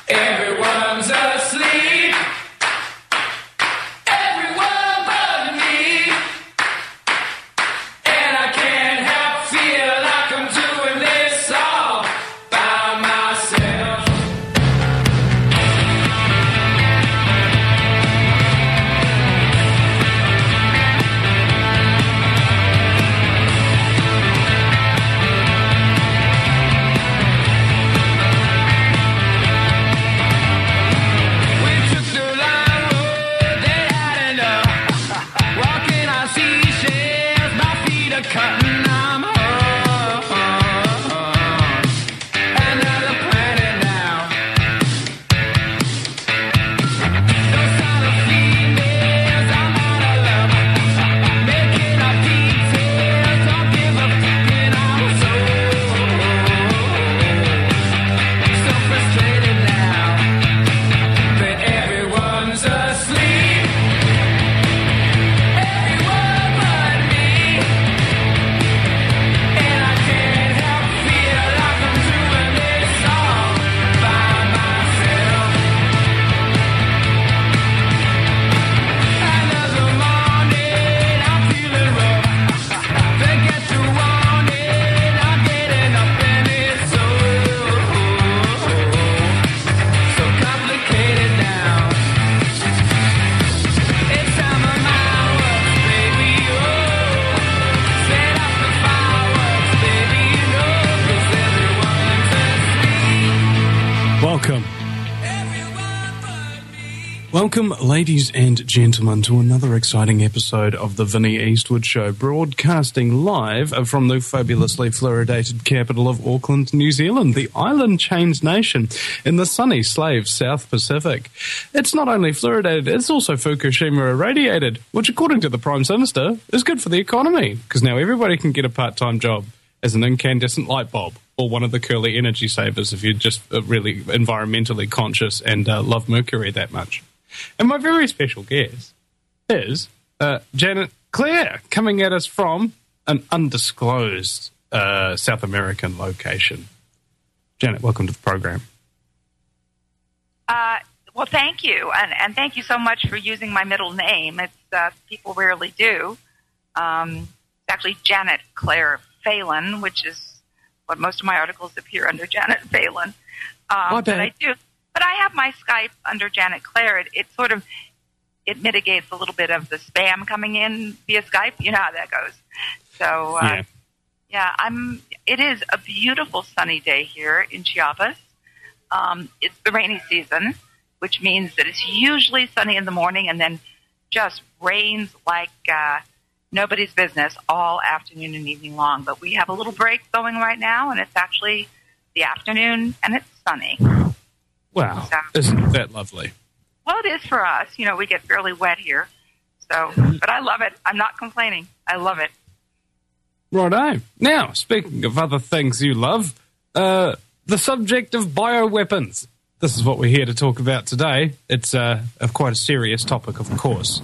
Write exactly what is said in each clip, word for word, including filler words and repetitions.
Everyone's asleep. Everyone but me. And I can't help feel like I'm doing this all by myself. Welcome. Welcome, ladies and gentlemen, to another exciting episode of the Vinnie Eastwood Show, broadcasting live from the fabulously fluoridated capital of Auckland, New Zealand, the island chains nation in the sunny slave South Pacific. It's not only fluoridated, it's also Fukushima irradiated, which, according to the Prime Minister, is good for the economy, because now everybody can get a part-time job as an incandescent light bulb, or one of the curly energy savers if you're just uh, really environmentally conscious and uh, love mercury that much. And my very special guest is uh, Janet Clare, coming at us from an undisclosed uh, South American location. Janet, welcome to the program. Uh, well, thank you, and, and thank you so much for using my middle name. It's uh, people rarely do. Um, it's actually Janet Clare Phelan, which is what most of my articles appear under Janet Phelan. Um, My bad. But I do, but I have my Skype under Janet Clare. It, it sort of it mitigates a little bit of the spam coming in via Skype. You know how that goes. So uh, Yeah. yeah, I'm. It is a beautiful sunny day here in Chiapas. Um, it's the rainy season, which means that it's usually sunny in the morning and then just rains like uh, nobody's business all afternoon and evening long. But we have a little break going right now, and it's actually the afternoon, and it's sunny. Wow, So, isn't that lovely? well, it is for us. You know, we get fairly wet here. So, but I love it. I'm not complaining. I love it. Righto. Now, speaking of other things you love, uh, the subject of bioweapons. This is what we're here to talk about today. It's uh, a quite a serious topic, of course.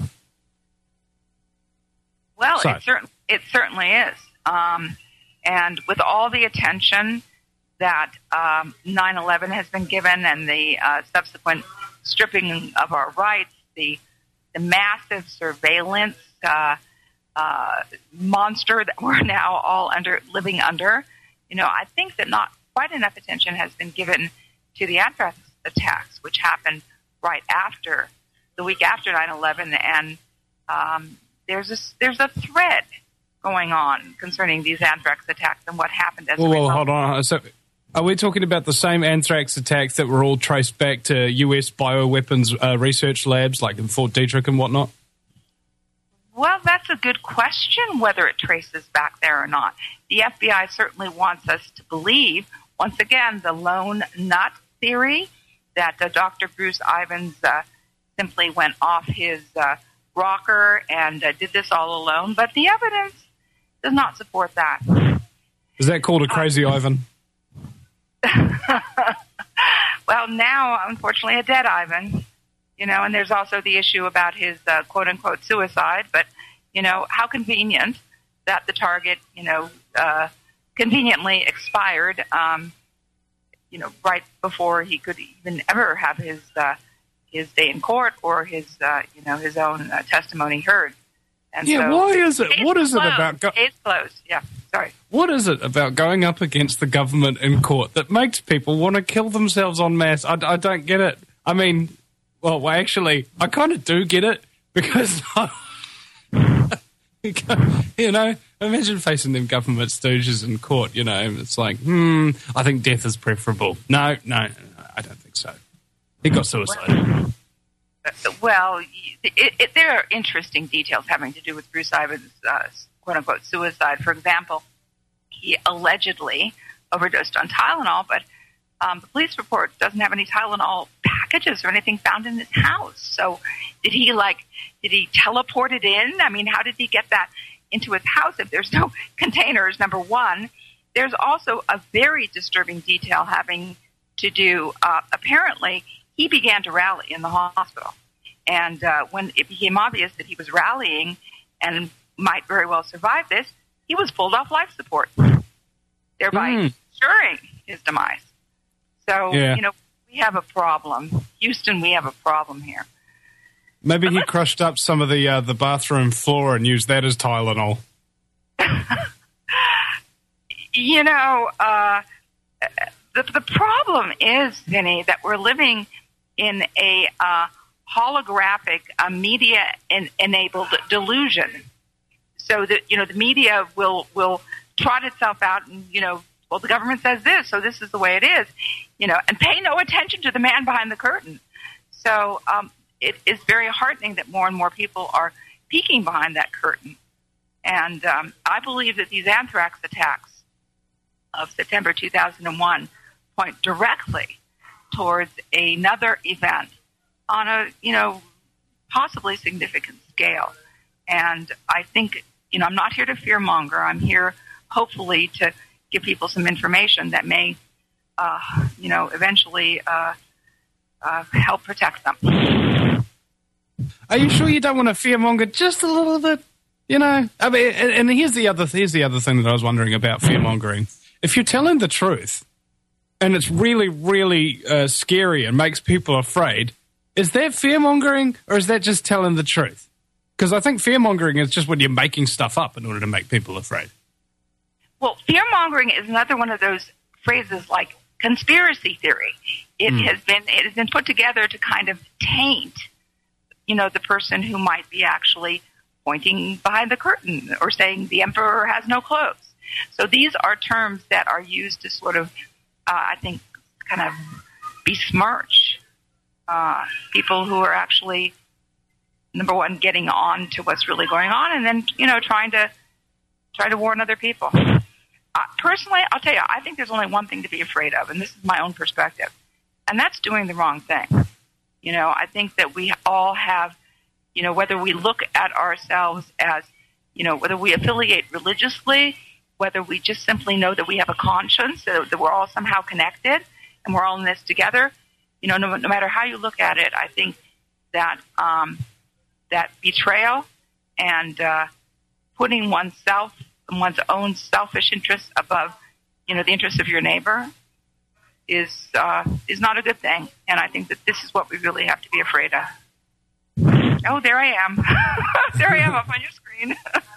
Well, So- it, cer- it certainly is. Um, and with all the attention that um, nine eleven has been given and the uh, subsequent stripping of our rights, the, the massive surveillance uh, uh, monster that we're now all under living under, you know, I think that not quite enough attention has been given to the anthrax attacks, which happened right after, the week after nine eleven, and um, there's a, there's a thread going on concerning these anthrax attacks and what happened as Whoa, a whoa, result. hold on. So, are we talking about the same anthrax attacks that were all traced back to U S bioweapons uh, research labs, like in Fort Detrick and whatnot? Well, that's a good question, whether it traces back there or not. The F B I certainly wants us to believe, once again, the lone nut theory, that uh, Doctor Bruce Ivins uh, simply went off his uh, rocker and uh, did this all alone. But the evidence does not support that. Is that called a crazy Uh, Ivan? Well, now, unfortunately, a dead Ivan. You know, and there's also the issue about his uh, quote-unquote suicide. But, you know, how convenient that the target, you know, uh, conveniently expired um, you know, right before he could even ever have his uh, his day in court or his, uh, you know, his own uh, testimony heard. And yeah, so why is it? What is closed. it about? Go- Case closed. Yeah, sorry. What is it about going up against the government in court that makes people want to kill themselves en masse? I, I don't get it. I mean, well, well actually, I kind of do get it because, you know, imagine facing them government stooges in court. You know, it's like, hmm, I think death is preferable. No, no, no I don't think so. He got suicided. Well, it, it, there are interesting details having to do with Bruce Ivan's uh, quote-unquote suicide. For example, he allegedly overdosed on Tylenol, but um, the police report doesn't have any Tylenol packages or anything found in his house. So did he, like, did he teleport it in? I mean, how did he get that into his house if there's no containers, number one? There's also a very disturbing detail having to do, uh, apparently, he began to rally in the hospital. And uh, when it became obvious that he was rallying and might very well survive this, he was pulled off life support, thereby mm. ensuring his demise. So, yeah. you know, we have a problem. Houston, we have a problem here. Maybe but he crushed up some of the uh, the bathroom floor and used that as Tylenol. You know, uh, the, the problem is, Vinny, that we're living in a uh, holographic, uh, media-enabled delusion. So that, you know, the media will will trot itself out and, you know, well, the government says this, so this is the way it is, you know, and pay no attention to the man behind the curtain. So um, it is very heartening that more and more people are peeking behind that curtain. And um, I believe that these anthrax attacks of September two thousand one point directly towards another event on a, you know, possibly significant scale. And I think, you know, I'm not here to fearmonger. I'm here, hopefully, to give people some information that may, uh, you know, eventually uh, uh, help protect them. Are you sure you don't want to fearmonger just a little bit? You know, I mean, and, and here's the other here's the other thing that I was wondering about fearmongering. If you're telling the truth, and it's really, really uh, scary and makes people afraid, is that fear-mongering or is that just telling the truth? Because I think fear-mongering is just when you're making stuff up in order to make people afraid. Well, fear-mongering is another one of those phrases like conspiracy theory. It mm. has been it has been put together to kind of taint, you know, the person who might be actually pointing behind the curtain or saying the emperor has no clothes. So these are terms that are used to sort of, uh, I think, kind of besmirch uh, people who are actually, number one, getting on to what's really going on, and then, you know, trying to try to warn other people. Uh, personally, I'll tell you, I think there's only one thing to be afraid of, and this is my own perspective, and that's doing the wrong thing. You know, I think that we all have, you know, whether we look at ourselves as, you know, whether we affiliate religiously, whether we just simply know that we have a conscience, that, that we're all somehow connected and we're all in this together. You know, no, no matter how you look at it, I think that um, that betrayal and uh, putting oneself and one's own selfish interests above, you know, the interests of your neighbor is uh, is not a good thing. And I think that this is what we really have to be afraid of. Oh, there I am. There I am up on your screen.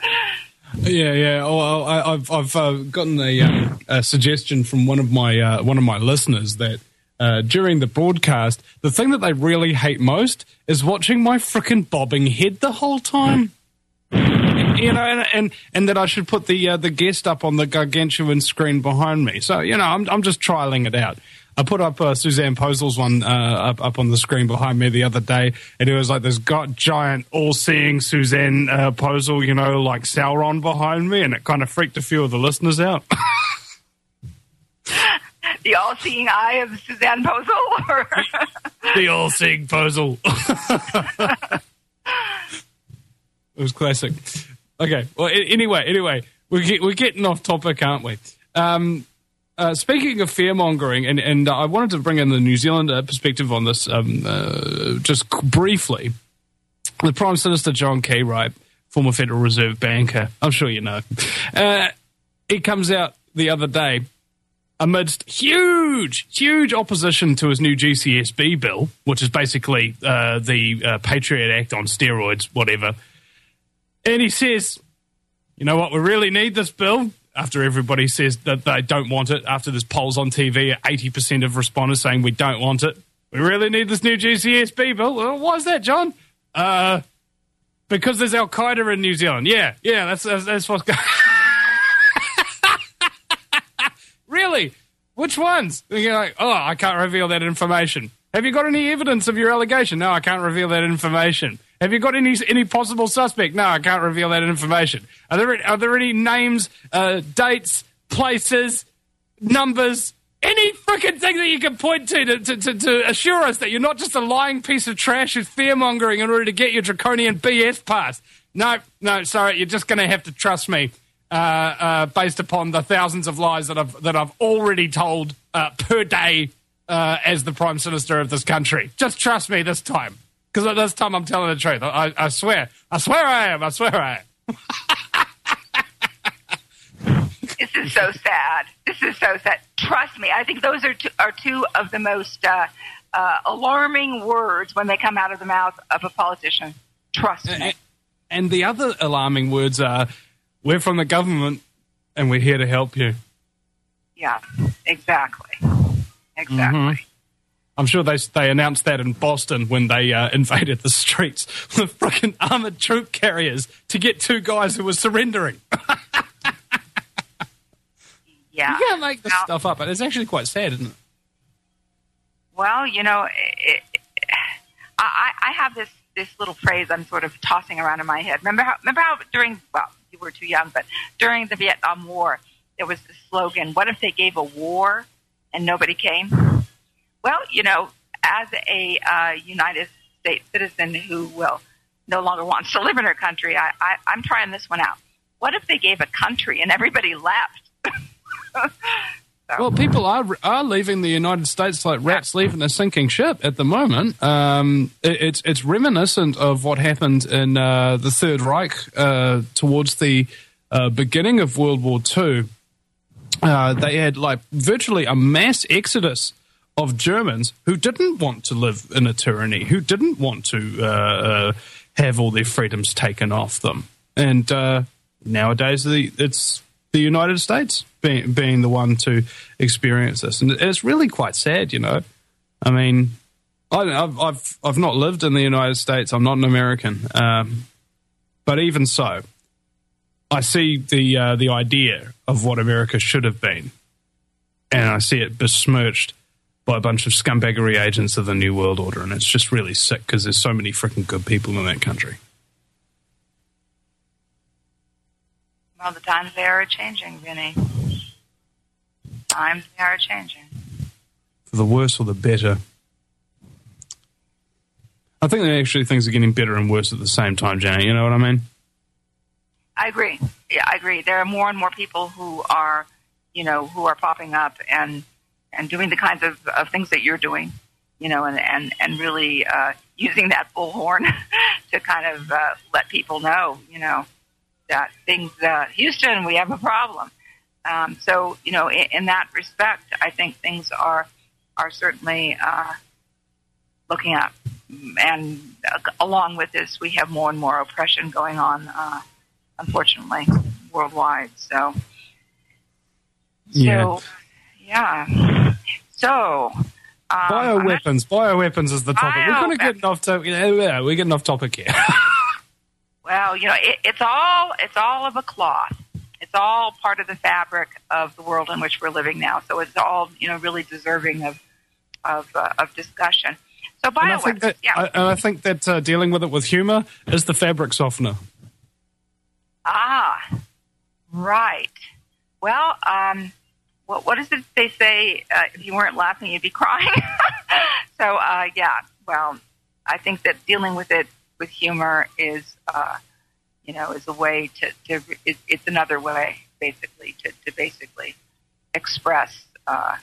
Yeah, yeah. Oh, I, I've I've uh, gotten a, um, a suggestion from one of my uh, one of my listeners that uh, during the broadcast, the thing that they really hate most is watching my frickin' bobbing head the whole time. You know, and, and and that I should put the uh, the guest up on the gargantuan screen behind me. So you know, I'm I'm just trialing it out. I put up uh, Suzanne Posel's one uh, up, up on the screen behind me the other day, and it was like this got giant, all-seeing Suzanne uh, Posel, you know, like Sauron behind me, and it kind of freaked a few of the listeners out. The all-seeing eye of Suzanne Posel? Or? The all-seeing Posel. It was classic. Okay, well, anyway, anyway, we're, get, we're getting off topic, aren't we? Um... Uh, speaking of fear-mongering, and, and uh, I wanted to bring in the New Zealand uh, perspective on this um, uh, just briefly. The Prime Minister, John Key, right, former Federal Reserve banker, I'm sure you know, uh, he comes out the other day amidst huge, huge opposition to his new G C S B bill, which is basically uh, the uh, Patriot Act on steroids, whatever. And he says, you know what, we really need this bill, after everybody says that they don't want it, after there's polls on T V, eighty percent of respondents saying we don't want it. We really need this new G C S B bill. Well, why is that, John? Uh, because there's Al-Qaeda in New Zealand. Yeah, yeah, that's, that's, that's what's going Really? Which ones? And you're like, oh, I can't reveal that information. Have you got any evidence of your allegation? No, I can't reveal that information. Have you got any any possible suspect? No, I can't reveal that information. Are there are there any names, uh, dates, places, numbers, any freaking thing that you can point to to, to to to assure us that you're not just a lying piece of trash who's fear-mongering in order to get your draconian B S pass? No, no, sorry, you're just going to have to trust me. Uh, uh, based upon the thousands of lies that I've that I've already told uh, per day uh, as the Prime Minister of this country. Just trust me this time, because this time I'm telling the truth. I, I swear, I swear I am. I swear I am. This is so sad. This is so sad. Trust me. I think those are two, are two of the most uh, uh, alarming words when they come out of the mouth of a politician. Trust me. And, and the other alarming words are, we're from the government, and we're here to help you. Yeah, exactly. Exactly. Mm-hmm. I'm sure they they announced that in Boston when they uh, invaded the streets with freaking armored troop carriers to get two guys who were surrendering. Yeah. You can't make this well, stuff up, but it's actually quite sad, isn't it? Well, you know, it, it, I, I have this, this little phrase I'm sort of tossing around in my head. Remember how, remember how during, well, you were too young, but during the Vietnam War, there was the slogan, what if they gave a war and nobody came? Well, you know, as a uh, United States citizen who will no longer wants to live in her country, I, I, I'm trying this one out. What if they gave a country and everybody left? so. Well, people are are leaving the United States like rats leaving a sinking ship at the moment. Um, it, it's it's reminiscent of what happened in uh, the Third Reich uh, towards the uh, beginning of World War Two. Uh, they had like virtually a mass exodus of Germans who didn't want to live in a tyranny, who didn't want to uh, uh, have all their freedoms taken off them. And uh, nowadays, the, it's the United States being, being the one to experience this. And it's really quite sad, you know. I mean, I, I've, I've, I've not lived in the United States. I'm not an American. Um, but even so, I see the uh, the idea of what America should have been, and I see it besmirched by a bunch of scumbaggery agents of the New World Order, and it's just really sick because there's so many freaking good people in that country. Well, the times they are changing, Vinny. Times they are changing. For the worse or the better. I think that actually things are getting better and worse at the same time, Janet. You know what I mean? I agree. Yeah, I agree. There are more and more people who are, you know, who are popping up and and doing the kinds of, of things that you're doing, you know, and and and really uh, using that bullhorn to kind of uh, let people know, you know, that things, uh, Houston, we have a problem. Um, so, you know, in, in that respect, I think things are are certainly uh, looking up. And uh, along with this, we have more and more oppression going on, uh, unfortunately, worldwide. So, yeah. so, yeah. So, um, bioweapons. Bioweapons is the topic. We're going to get off topic. Yeah, we're getting off topic here. Well, you know, it, it's all it's all of a cloth. It's all part of the fabric of the world in which we're living now. So it's all, you know, really deserving of of, uh, of discussion. So bioweapons, and I think that, yeah. I, I think that uh, dealing with it with humor is the fabric softener. Ah, right. Well, um, what what is it they say? Uh, if you weren't laughing, you'd be crying. so, uh, yeah. Well, I think that dealing with it with humor is, uh, you know, is a way to, to it, it's another way, basically, to, to basically express uh,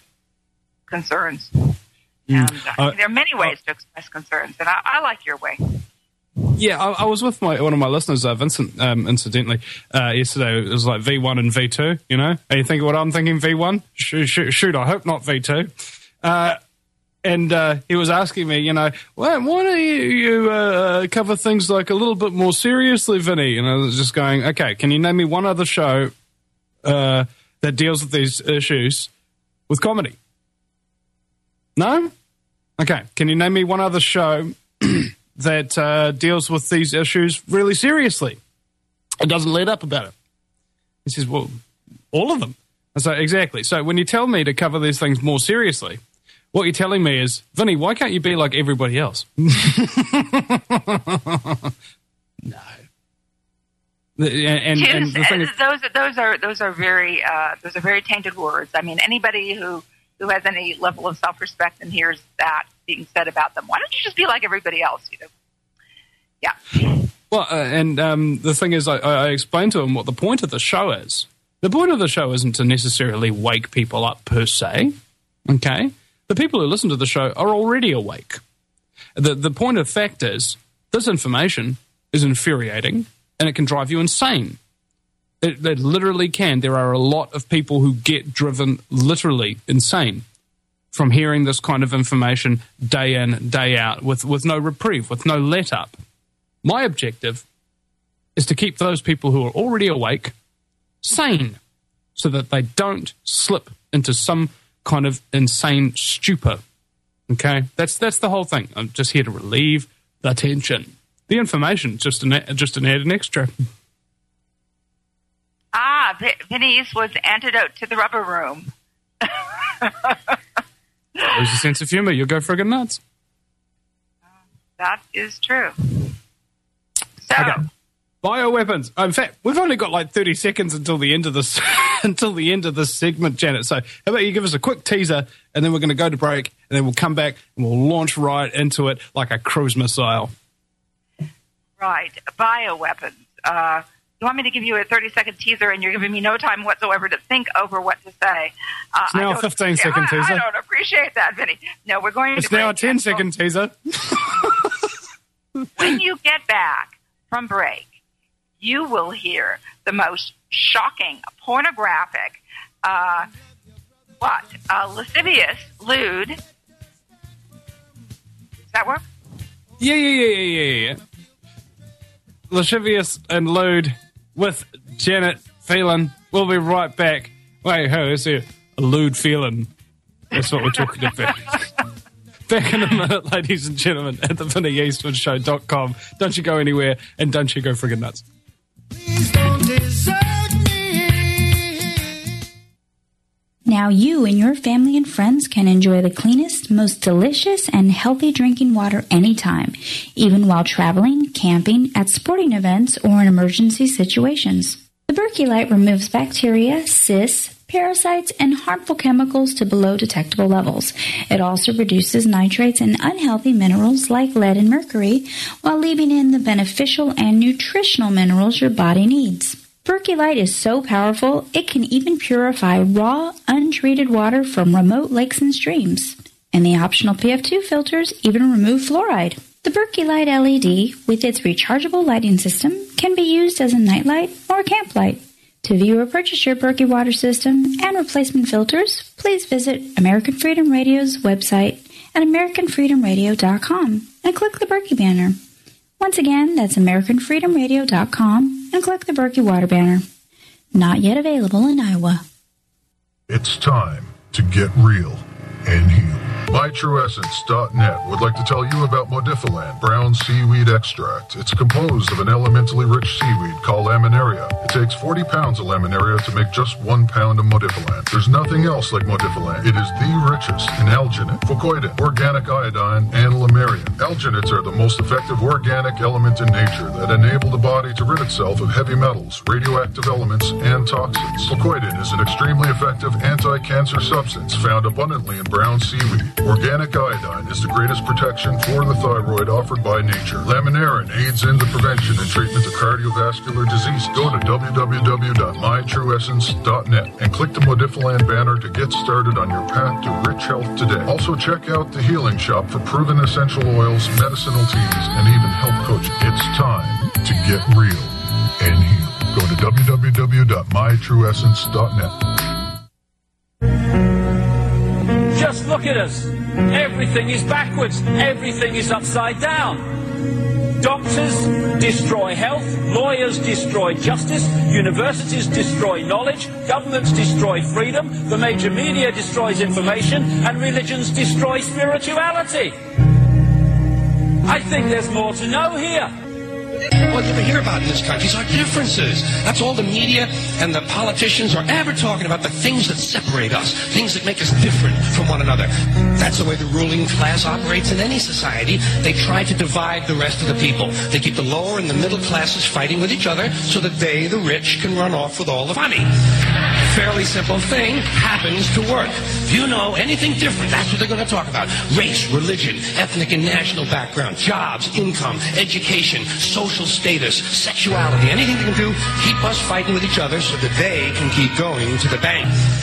concerns. Mm. And uh, Uh, there are many ways to express concerns, and I, I like your way. Yeah, I, I was with my one of my listeners, uh, Vincent, um, incidentally, uh, yesterday. It was like V one and V two, you know? And you think what I'm thinking, V one? Shoot, shoot, shoot I hope not V two. Uh, and uh, he was asking me, you know, why, why don't you, you uh, cover things like a little bit more seriously, Vinny? And I was just going, okay, can you name me one other show uh, that deals with these issues with comedy? No? Okay, can you name me one other show that uh, deals with these issues really seriously? It doesn't let up about it. He says, well, all of them. I say, exactly. So when you tell me to cover these things more seriously, what you're telling me is, Vinny, why can't you be like everybody else? No. And, and, and the thing is, those those are those are very uh, those are very tainted words. I mean, anybody who, who has any level of self-respect and hears that being said about them, why don't you just be like everybody else? You know? Yeah. Well, uh, and um, the thing is, I, I explained to him what the point of the show is. The point of the show isn't to necessarily wake people up per se. Okay, the people who listen to the show are already awake. The the point of fact is, this information is infuriating. And it can drive you insane. It, it literally can. There are a lot of people who get driven literally insane from hearing this kind of information day in, day out, with, with no reprieve, with no let-up. My objective is to keep those people who are already awake sane so that they don't slip into some kind of insane stupor. Okay? That's, that's the whole thing. I'm just here to relieve the tension. The information, just an just an added extra. Ah, v- Vinny Eastwood's antidote to the rubber room. There's a sense of humor. You'll go friggin' nuts. That is true. So, okay. Bioweapons. In fact, we've only got like thirty seconds until the end of this until the end of this segment, Janet. So, how about you give us a quick teaser, and then we're going to go to break, and then we'll come back and we'll launch right into it like a cruise missile. Right, bioweapons. Uh, you want me to give you a thirty-second teaser, and you're giving me no time whatsoever to think over what to say. Uh, it's now a fifteen-second teaser. I don't appreciate that, Vinny. No, we're going to It's now a ten-second teaser. When you get back from break, you will hear the most shocking, pornographic, uh, what, uh, lascivious, lewd. Does that work? Yeah, yeah, yeah, yeah, yeah, yeah. Lascivious and lewd with Janet Phelan. We'll be right back. Wait, hey, is there a lewd feeling? That's what we're talking about. Back in a minute, ladies and gentlemen, at the Vinny Eastwood Show dot com. Don't you go anywhere, and don't you go friggin' nuts. Please don't desert me. Now you and your family and friends can enjoy the cleanest, most delicious, and healthy drinking water anytime, even while traveling, camping, at sporting events, or in emergency situations. The Berkey Light removes bacteria, cysts, parasites, and harmful chemicals to below detectable levels. It also reduces nitrates and unhealthy minerals like lead and mercury, while leaving in the beneficial and nutritional minerals your body needs. Berkey Light is so powerful, it can even purify raw, untreated water from remote lakes and streams. And the optional P F two filters even remove fluoride. The Berkey Light L E D, with its rechargeable lighting system, can be used as a nightlight or camp light. To view or purchase your Berkey water system and replacement filters, please visit American Freedom Radio's website at american freedom radio dot com and click the Berkey banner. Once again, that's american freedom radio dot com and click the Berkey water banner. Not yet available in Iowa. It's time to get real and heal. my true essence dot net would like to tell you about Modifilan brown seaweed extract. It's composed of an elementally rich seaweed called laminaria. It takes forty pounds of laminaria to make just one pound of Modifilan. There's nothing else like Modifilan. It is the richest in alginate, fucoidin, organic iodine, and lamarian. Alginates are the most effective organic element in nature that enable the body to rid itself of heavy metals, radioactive elements, and toxins. Fucoidin is an extremely effective anti-cancer substance found abundantly in brown seaweed. Organic iodine is the greatest protection for the thyroid offered by nature. Laminarin aids in the prevention and treatment of cardiovascular disease. Go to w w w dot my true essence dot net and click the Modifiland banner to get started on your path to rich health today. Also check out the Healing Shop for proven essential oils, medicinal teas, and even health coaching. It's time to get real and heal. Go to w w w dot my true essence dot net. Just look at us. Everything is backwards. Everything is upside down. Doctors destroy health. Lawyers destroy justice. Universities destroy knowledge. Governments destroy freedom. The major media destroys information. And religions destroy spirituality. I think there's more to know here. What you ever hear about in this country is our differences. That's all the media and the politicians are ever talking about, the things that separate us, things that make us different from one another. That's the way the ruling class operates in any society. They try to divide the rest of the people. They keep the lower and the middle classes fighting with each other so that they, the rich, can run off with all the money. Fairly simple thing happens to work. If you know anything different, that's what they're going to talk about. Race, religion, ethnic and national background, jobs, income, education, social status, sexuality, anything they can do, keep us fighting with each other so that they can keep going to the bank.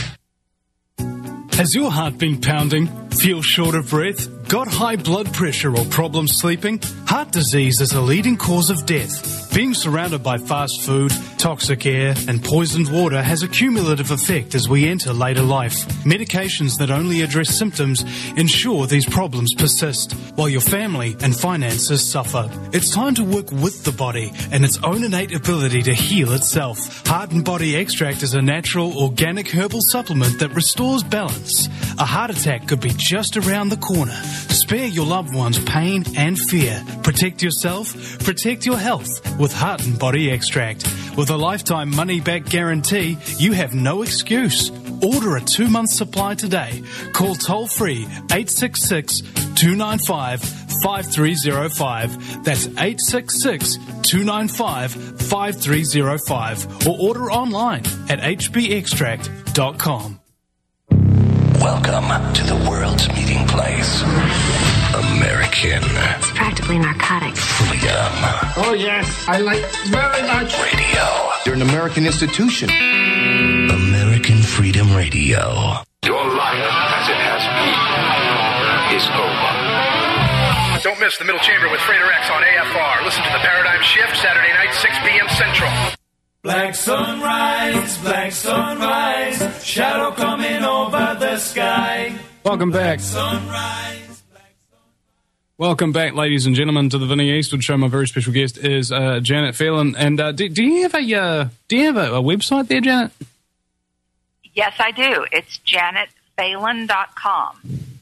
Has your heart been pounding? Feel short of breath? Got high blood pressure or problems sleeping? Heart disease is a leading cause of death. Being surrounded by fast food, toxic air, and poisoned water has a cumulative effect as we enter later life. Medications that only address symptoms ensure these problems persist, while your family and finances suffer. It's time to work with the body and its own innate ability to heal itself. Heart and Body Extract is a natural, organic herbal supplement that restores balance. A heart attack could be just around the corner. Spare your loved ones pain and fear. Protect yourself, protect your health with Heart and Body Extract. With a lifetime money-back guarantee, you have no excuse. Order a two-month supply today. Call toll-free eight six six, two nine five, five three zero five. That's eight six six, two nine five, five three zero five. Or order online at h b extract dot com. Welcome to the world's meeting place. American It's practically narcotic. Freedom Oh, yes, I like very much. Radio. You're an American institution. American Freedom Radio. Your life, as it has been, is over. Don't miss the Middle Chamber with Freighter X on A F R. Listen to the Paradigm Shift Saturday night, six p.m. Central. Black sunrise, black sunrise, shadow coming over the sky. Welcome back. Sunrise. Welcome back, ladies and gentlemen, to the Vinnie Eastwood Show. My very special guest is uh, Janet Phelan. And uh, do, do you have a uh, do you have a, a website there, Janet? Yes, I do. It's janet phelan dot com.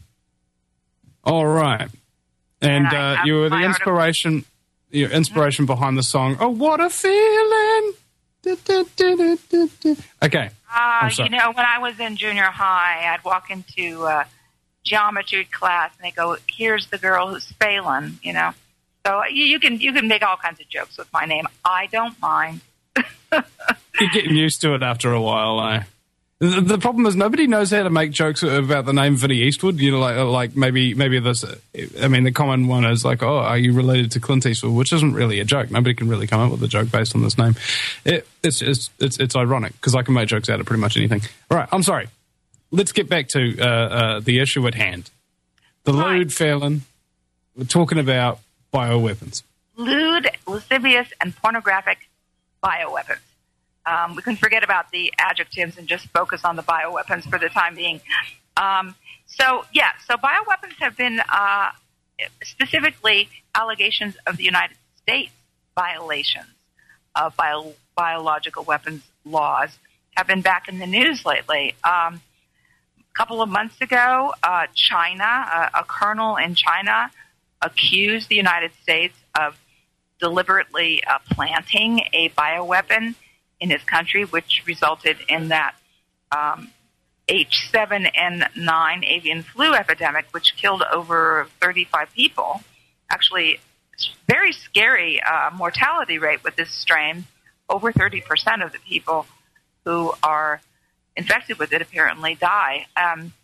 All right. And, And I uh, have you were the my inspiration, your inspiration behind the song. Oh, what a feeling! Da, da, da, da, da, da. Okay. Uh, I'm sorry. you know, when I was in junior high, I'd walk into uh, geometry class, and they go, "Here's the girl who's Phelan," you know. So you, you can you can make all kinds of jokes with my name. I don't mind. You're getting used to it after a while, eh? The, the problem is nobody knows how to make jokes about the name Vinnie Eastwood. You know, like like maybe maybe this. I mean, the common one is like, "Oh, are you related to Clint Eastwood?" Which isn't really a joke. Nobody can really come up with a joke based on this name. It, it's it's it's it's ironic because I can make jokes out of pretty much anything. All right, I'm sorry. Let's get back to uh, uh, the issue at hand. The Right. lewd Phelan. We're talking about bioweapons. Lewd, lascivious, and pornographic bioweapons. Um, we can forget about the adjectives and just focus on the bioweapons for the time being. Um, so, yeah, so bioweapons have been uh, specifically allegations of the United States violations of bio- biological weapons laws have been back in the news lately. Um, a couple of months ago, uh, China, uh, a colonel in China, accused the United States of deliberately uh, planting a bioweapon in his country, which resulted in that um, H seven N nine avian flu epidemic, which killed over thirty-five people. Actually, it's very scary uh, mortality rate with this strain. Over thirty percent of the people who are infected with it apparently die. Um,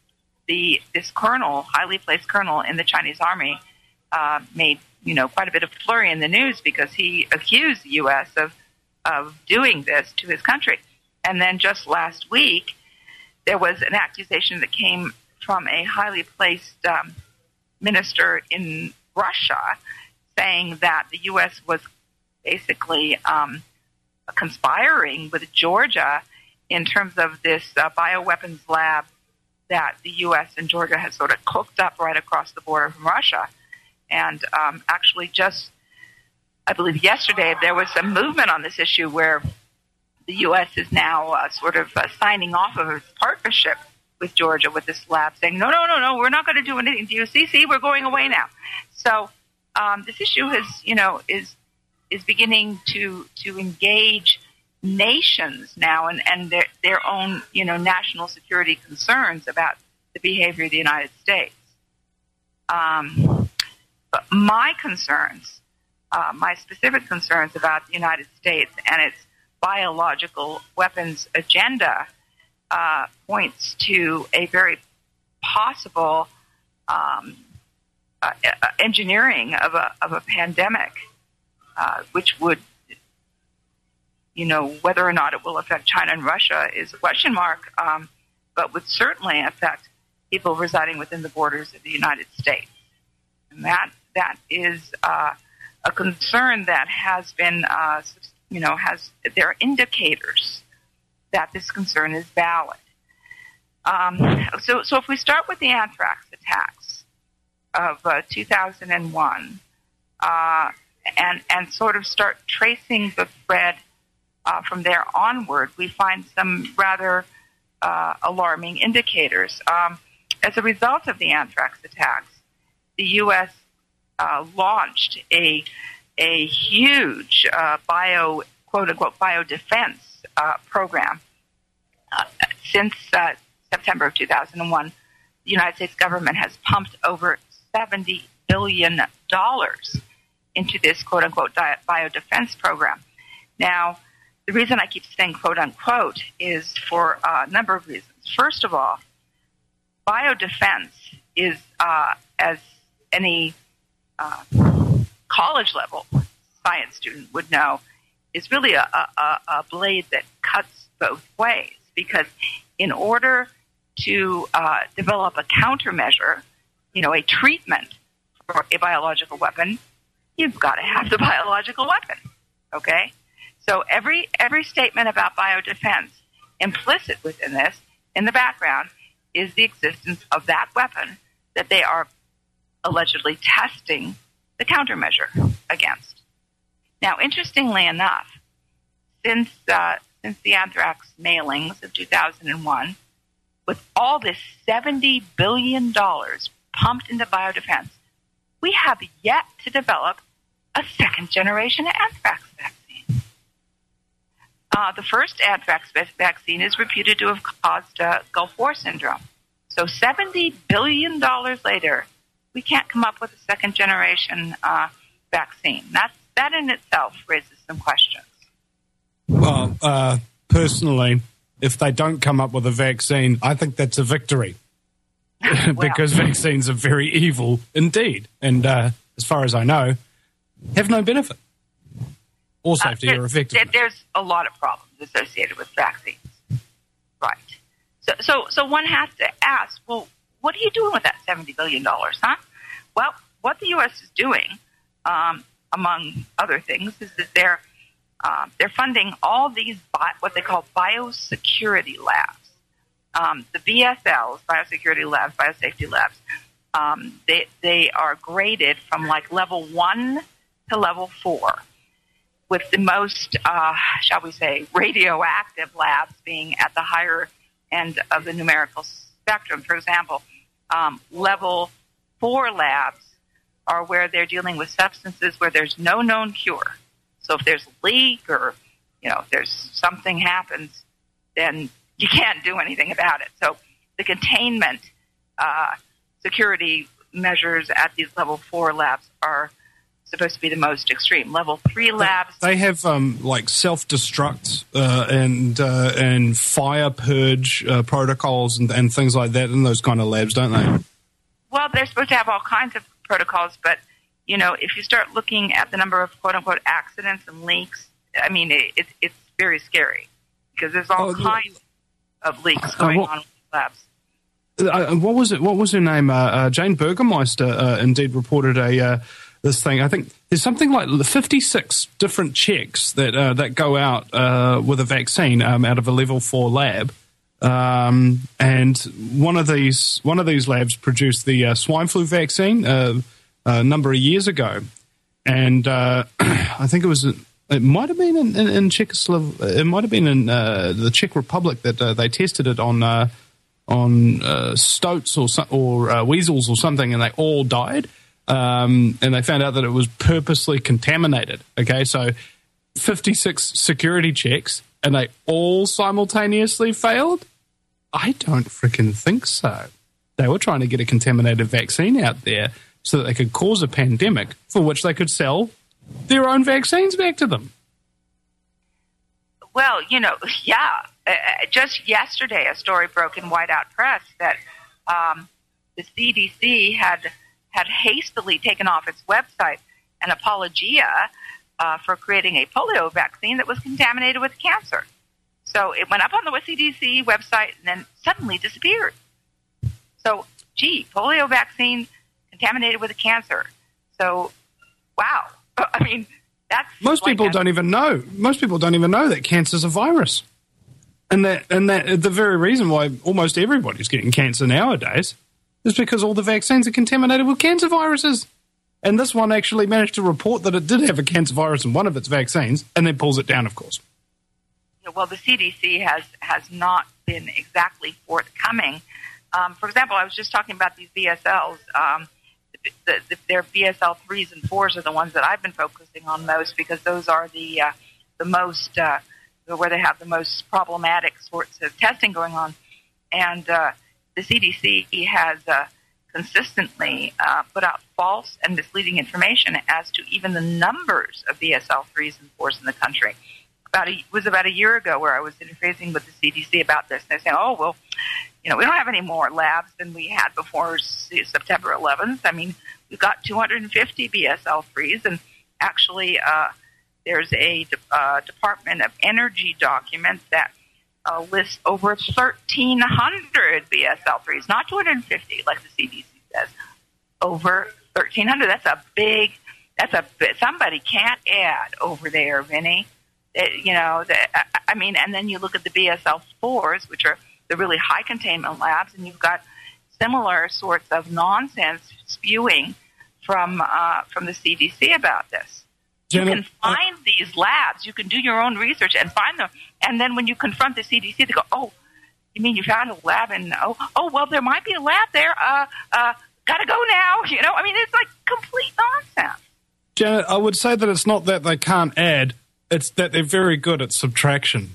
the this colonel, highly placed colonel in the Chinese army, uh, made you know quite a bit of flurry in the news because he accused the U S of of doing this to his country. And then just last week, there was an accusation that came from a highly placed um, minister in Russia saying that the U S was basically um, conspiring with Georgia in terms of this uh, bioweapons lab that the U S and Georgia has sort of cooked up right across the border from Russia. And um, actually just, I believe yesterday, there was some movement on this issue where the U S is now uh, sort of uh, signing off of its partnership with Georgia with this lab, saying, no, no, no, no, we're not going to do anything to you. See, see, we're going away now. So um, this issue has, you know, is is beginning to to engage nations now and, and their, their own, you know, national security concerns about the behavior of the United States. Um, but my concerns, uh, my specific concerns about the United States and its biological weapons agenda uh, points to a very possible um, uh, engineering of a of a pandemic, uh, which would, you know, whether or not it will affect China and Russia is a question mark, um, but would certainly affect people residing within the borders of the United States, and that that is uh, a concern that has been, uh, you know, has there are indicators that this concern is valid. Um, so, so if we start with the anthrax attacks of uh, two thousand one, uh, and and sort of start tracing the thread uh, from there onward, we find some rather uh, alarming indicators. Um, as a result of the anthrax attacks, the U S uh, launched a a huge uh, bio quote unquote biodefense uh, program. Uh, since uh, September of two thousand one, the United States government has pumped over seventy billion dollars into this quote unquote biodefense program. Now, the reason I keep saying quote unquote is for a number of reasons. First of all, biodefense is, uh, as any uh, college level science student would know, is really a, a, a blade that cuts both ways. Because in order to uh, develop a countermeasure, you know, a treatment for a biological weapon, you've got to have the biological weapon, okay? So every every statement about biodefense, implicit within this, in the background, is the existence of that weapon that they are allegedly testing the countermeasure against. Now, interestingly enough, since uh, since the anthrax mailings of two thousand one, with all this seventy billion dollars pumped into biodefense, we have yet to develop a second-generation anthrax vaccine. Uh, the first anthrax vaccine is reputed to have caused uh, Gulf War syndrome. So seventy billion dollars later, we can't come up with a second-generation uh, vaccine. That's, that in itself raises some questions. Well, uh, personally, if they don't come up with a vaccine, I think that's a victory. Because well, vaccines are very evil indeed. And uh, as far as I know, have no benefit or safety uh, or effectiveness. There's a lot of problems associated with vaccines. Right. So, so, so one has to ask, well, what are you doing with that seventy billion dollars, huh? Well, what the U S is doing, um, among other things, is that they're Uh, they're funding all these bi- what they call biosecurity labs. Um, the B S Ls, biosecurity labs, biosafety labs, um, they they are graded from like level one to level four, with the most, uh, shall we say, radioactive labs being at the higher end of the numerical spectrum. For example, um, level four labs are where they're dealing with substances where there's no known cure. So if there's a leak or, you know, if there's something happens, then you can't do anything about it. So the containment uh, security measures at these level four labs are supposed to be the most extreme. Level three labs. They have um, like self-destruct uh, and uh, and fire purge uh, protocols and, and things like that in those kind of labs, don't they? Well, they're supposed to have all kinds of protocols, but you know, if you start looking at the number of quote unquote accidents and leaks, I mean, it, it, it's very scary because there's all oh, kinds of leaks uh, going well, on with labs. Uh, what was it? What was her name? Uh, uh, Jane Burgermeister uh, indeed reported a uh, this thing. I think there's something like fifty-six different checks that uh, that go out uh, with a vaccine um, out of a level four lab, um, and one of these one of these labs produced the uh, swine flu vaccine uh, a number of years ago, and uh, I think it was. It might have been in, in, in Czechoslovakia. It might have been in uh, the Czech Republic that uh, they tested it on uh, on uh, stoats or or uh, weasels or something, and they all died. Um, and they found out that it was purposely contaminated. Okay, so fifty-six security checks, and they all simultaneously failed. I don't freaking think so. They were trying to get a contaminated vaccine out there so that they could cause a pandemic for which they could sell their own vaccines back to them. Well, you know, yeah. Uh, just yesterday, a story broke in Whiteout Press that um, the C D C had had hastily taken off its website an apologia uh, for creating a polio vaccine that was contaminated with cancer. So it went up on the C D C website and then suddenly disappeared. So, gee, polio vaccine contaminated with a cancer. So, wow. I mean, that's most like people a, don't even know. Most people don't even know that cancer's a virus, and that and that the very reason why almost everybody's getting cancer nowadays is because all the vaccines are contaminated with cancer viruses. And this one actually managed to report that it did have a cancer virus in one of its vaccines, and then pulls it down, of course. Well, the C D C has has not been exactly forthcoming. Um, for example, I was just talking about these B S Ls. Um, The, the, their B S L threes and fours are the ones that I've been focusing on most because those are the uh, the most uh, where they have the most problematic sorts of testing going on, and uh, the C D C has uh, consistently uh, put out false and misleading information as to even the numbers of B S L threes and fours in the country. About a, it was about a year ago where I was interfacing with the C D C about this, and they're saying, "Oh well, you know, we don't have any more labs than we had before September eleventh. I mean, we've got two hundred fifty B S L threes, and actually uh, there's a uh, Department of Energy document that uh, lists over thirteen hundred B S L threes, not two hundred fifty like the C D C says, over thirteen hundred. That's a big, that's a bit, somebody can't add over there, Vinny. It, you know, the, I mean, and then you look at the B S L fours, which are the really high containment labs, and you've got similar sorts of nonsense spewing from uh, from the C D C about this. You Janet, can find uh, these labs. You can do your own research and find them. And then when you confront the C D C, they go, "Oh, you mean you found a lab? And oh, oh, well, there might be a lab there. Uh, uh, gotta go now." You know, I mean, it's like complete nonsense. Janet, I would say that it's not that they can't add; it's that they're very good at subtraction.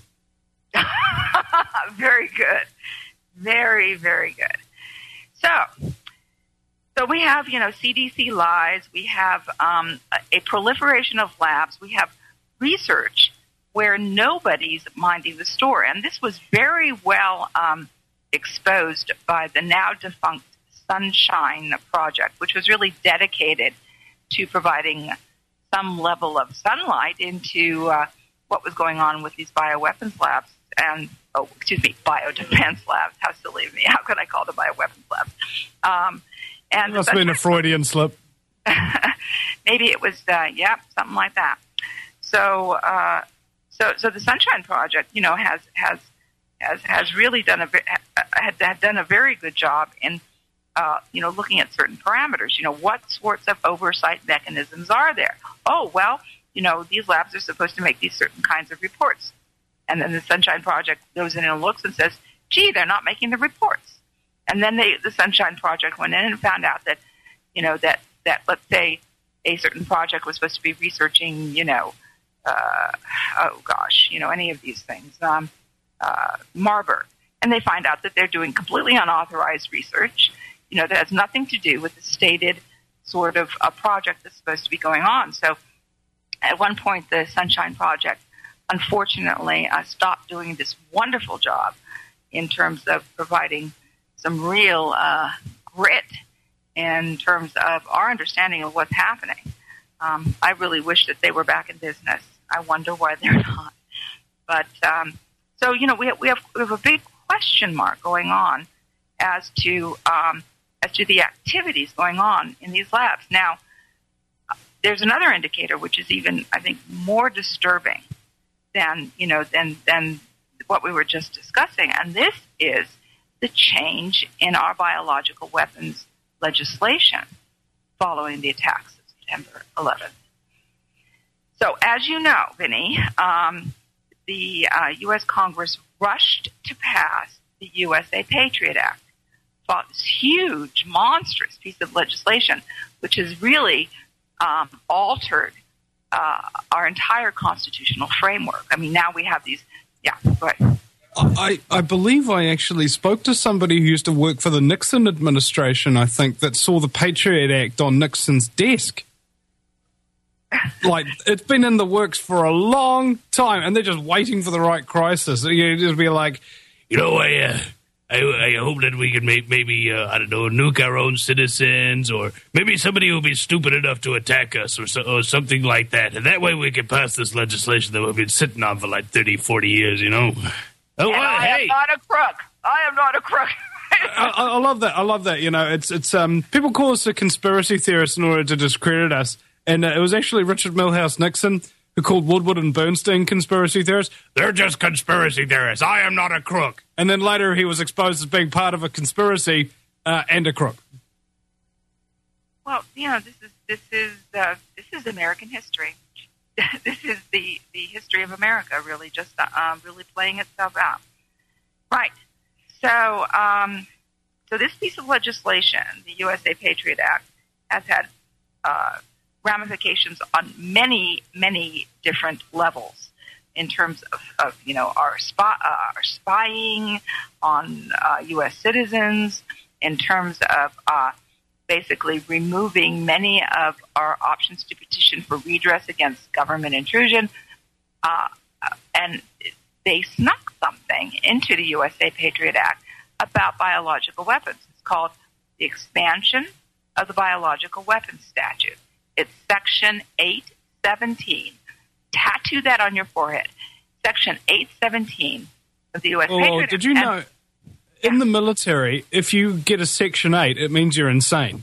Very good. Very, very good. So, so we have, you know, C D C lies. We have um, a, a proliferation of labs. We have research where nobody's minding the story. And this was very well um, exposed by the now defunct Sunshine Project, which was really dedicated to providing some level of sunlight into uh, what was going on with these bioweapons labs. And, oh, excuse me, biodefense labs. How silly of me. How could I call them bioweapons labs? Um, and it must have been a Freudian slip. Maybe it was, uh, yeah, something like that. So, uh, so, so the Sunshine Project, you know, has has has has really done a had, had done a very good job in, uh, you know, looking at certain parameters. You know, what sorts of oversight mechanisms are there? Oh, well, you know, these labs are supposed to make these certain kinds of reports. And then the Sunshine Project goes in and looks and says, gee, they're not making the reports. And then they, the Sunshine Project went in and found out that, you know, that, that let's say a certain project was supposed to be researching, you know, uh, oh gosh, you know, any of these things, um, uh, Marburg. And they find out that they're doing completely unauthorized research, you know, that has nothing to do with the stated sort of a project that's supposed to be going on. So at one point, the Sunshine Project, unfortunately, uh, stopped doing this wonderful job in terms of providing some real uh, grit in terms of our understanding of what's happening. Um, I really wish that they were back in business. I wonder why they're not. But um, so, you know, we have, we have we have a big question mark going on as to um, as to the activities going on in these labs. Now, there's another indicator which is even, I think, more disturbing than you know than than what we were just discussing, and this is the change in our biological weapons legislation following the attacks of September eleventh. So, as you know, Vinny, um, the uh, U S Congress rushed to pass the U S A Patriot Act, fought this huge, monstrous piece of legislation, which has really um, altered uh, our entire constitutional framework. I mean, now we have these. Yeah, go ahead. I, I believe I actually spoke to somebody who used to work for the Nixon administration, I think, that saw the Patriot Act on Nixon's desk. Like, it's been in the works for a long time, and they're just waiting for the right crisis. You just be like, you know, I, uh, I, I hope that we can make maybe, uh, I don't know, nuke our own citizens, or maybe somebody will be stupid enough to attack us, or, so, or something like that. And that way we can pass this legislation that we've been sitting on for like thirty, forty years, you know? Oh, and well, I hey. am not a crook. I am not a crook. I, I love that. I love that. You know, it's it's um people call us a conspiracy theorist in order to discredit us, and uh, it was actually Richard Milhouse Nixon who called Woodward and Bernstein conspiracy theorists. They're just conspiracy theorists. I am not a crook. And then later he was exposed as being part of a conspiracy uh, and a crook. Well, you know, this is this is uh, this is American history. This is the, the history of America, really, just uh, really playing itself out. Right. So, um, so this piece of legislation, the U S A Patriot Act, has had uh, ramifications on many, many different levels in terms of, of you know, our, spy, uh, our spying on uh, U S citizens, in terms of uh, basically removing many of our options to petition for redress against government intrusion. Uh, and they snuck something into the U S A Patriot Act about biological weapons. It's called the expansion of the biological weapons statute. It's Section eight seventeen. Tattoo that on your forehead. Section eight seventeen of the U S Oh, Patriot Act. did you know... In the military, if you get a Section eight, it means you're insane.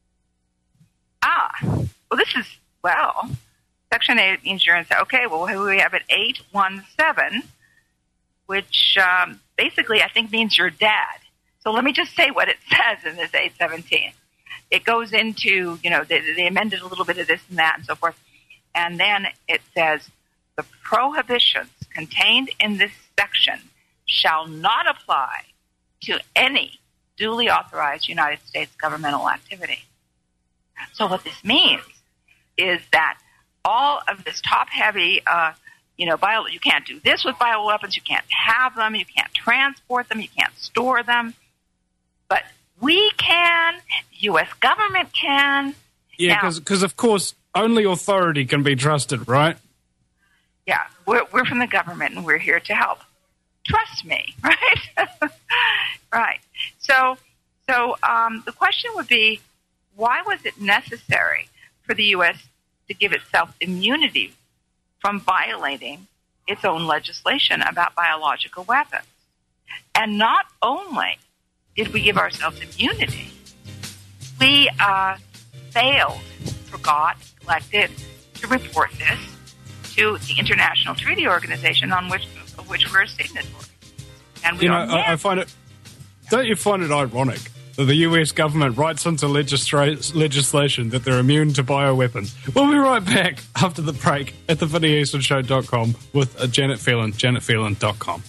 Ah, well, this is, well, Section eight means you're insane. Okay, well, we have an eight one seven, which um, basically I think means you're dad. So let me just say what it says in this eight seventeen. It goes into, you know, they, they amended a little bit of this and that and so forth. And then it says, the prohibitions contained in this section shall not apply to any duly authorized United States governmental activity. So what this means is that all of this top-heavy, uh, you know, bio, you can't do this with bioweapons, you can't have them, you can't transport them, you can't store them, but we can, the U S government can. Yeah, because, of course, only authority can be trusted, right? Yeah, we're, we're from the government, and we're here to help. Trust me, right? Right. So, so um, the question would be, why was it necessary for the U S to give itself immunity from violating its own legislation about biological weapons? And not only did we give ourselves immunity, we uh, failed, forgot, neglected to report this to the International Treaty Organization on which of which we're a signatory. And we you know, don't I, I find it. Don't you find it ironic that the U S government writes into legistra- legislation that they're immune to bioweapons? We'll be right back after the break at the vinny eastwood show dot com with uh, Janet Phelan, janet phelan dot com.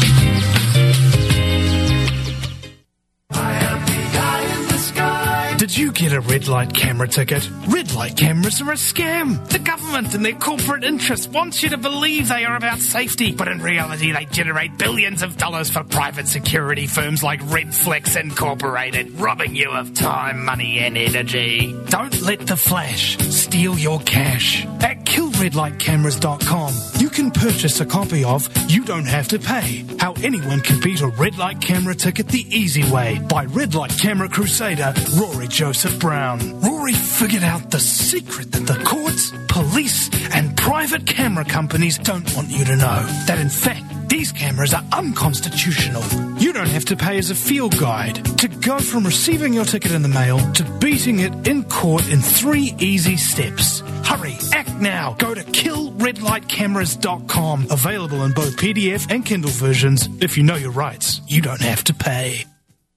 Did Did you get a red light camera ticket? Red light cameras are a scam. The government and their corporate interests want you to believe they are about safety, but in reality they generate billions of dollars for private security firms like Redflex Incorporated, robbing you of time, money and energy. Don't let the flash steal your cash. At kill red light cameras dot com, you can purchase a copy of You Don't Have to Pay, How Anyone Can Beat a Red Light Camera Ticket the Easy Way by Red Light Camera Crusader Rory Joseph Brown. Rory figured out the secret that the courts, police and private camera companies don't want you to know. That in fact, these cameras are unconstitutional. You don't have to pay as a field guide to go from receiving your ticket in the mail to beating it in court in three easy steps. Hurry, act now. Go to kill red light cameras dot com. Available in both P D F and Kindle versions. If you know your rights, you don't have to pay.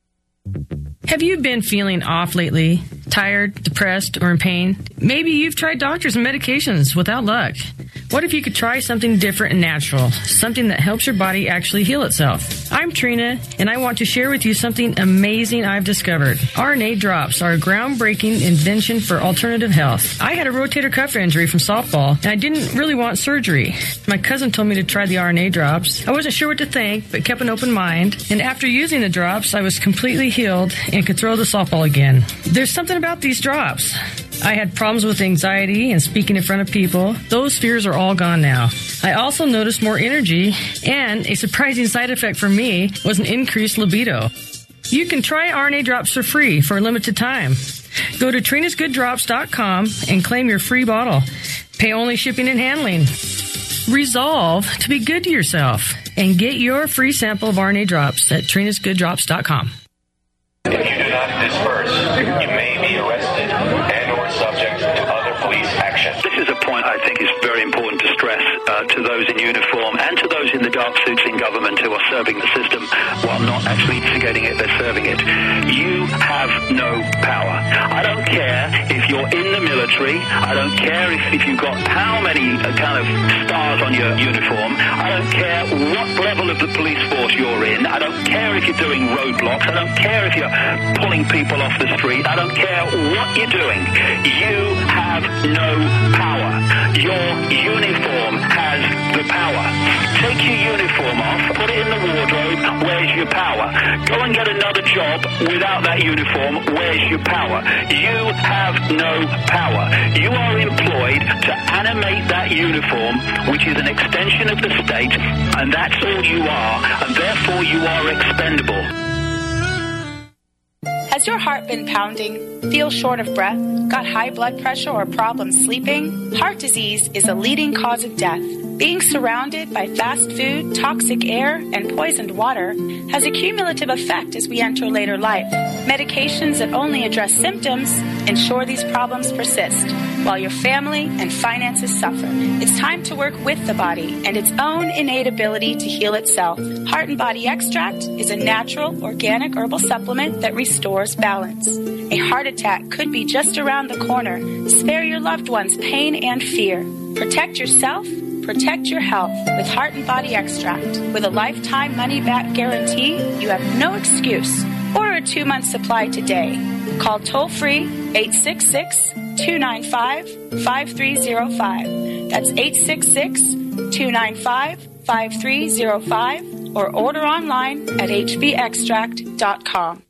Have you been feeling off lately? Tired, depressed, or in pain? Maybe you've tried doctors and medications without luck. What if you could try something different and natural? Something that helps your body actually heal itself. I'm Trina, and I want to share with you something amazing I've discovered. R N A drops are a groundbreaking invention for alternative health. I had a rotator cuff injury from softball, and I didn't really want surgery. My cousin told me to try the R N A drops. I wasn't sure what to think, but kept an open mind. And after using the drops, I was completely healed and could throw the softball again. There's something about these drops. I had problems with anxiety and speaking in front of people. Those fears are all gone now. I also noticed more energy, and a surprising side effect for me was an increased libido. You can try R N A drops for free for a limited time. Go to trinas good drops dot com and claim your free bottle. Pay only shipping and handling. Resolve to be good to yourself and get your free sample of R N A drops at trinas good drops dot com. If you do not disperse, you may be arrested and or subject to other police action. This is a point I think is very important to stress uh, to those in uniform and to those in the dark suits in government who are serving the system while not actually instigating it, they're serving it. You have no power. I don't care if you're in the military. I don't care if, if you've got how many uh, kind of stars on your uniform. I don't care what level of the police force you're in. I don't care if you're doing roadblocks. I don't care if you're pulling people off the street. I don't care what you're doing. You have no power. Your uniform has the power. Take your uniform off, put it in the wardrobe. Where's your power? Go and get another job without that uniform. Where's your power? You have no power. You are employed to animate that uniform, which is an extension of the state, and that's all you are, and therefore you are expendable. Has your heart been pounding? Feel short of breath? Got high blood pressure or problems sleeping? Heart disease is a leading cause of death. Being surrounded by fast food, toxic air, and poisoned water has a cumulative effect as we enter later life. Medications that only address symptoms ensure these problems persist, while your family and finances suffer. It's time to work with the body and its own innate ability to heal itself. Heart and Body Extract is a natural, organic herbal supplement that restores balance. A heart attack could be just around the corner. Spare your loved ones pain and fear. Protect yourself. Protect your health with Heart and Body Extract. With a lifetime money-back guarantee, you have no excuse. Order a two-month supply today. Call toll-free eight six six, two nine five, five three zero five. That's eight six six, two nine five, five three zero five or order online at h b extract dot com.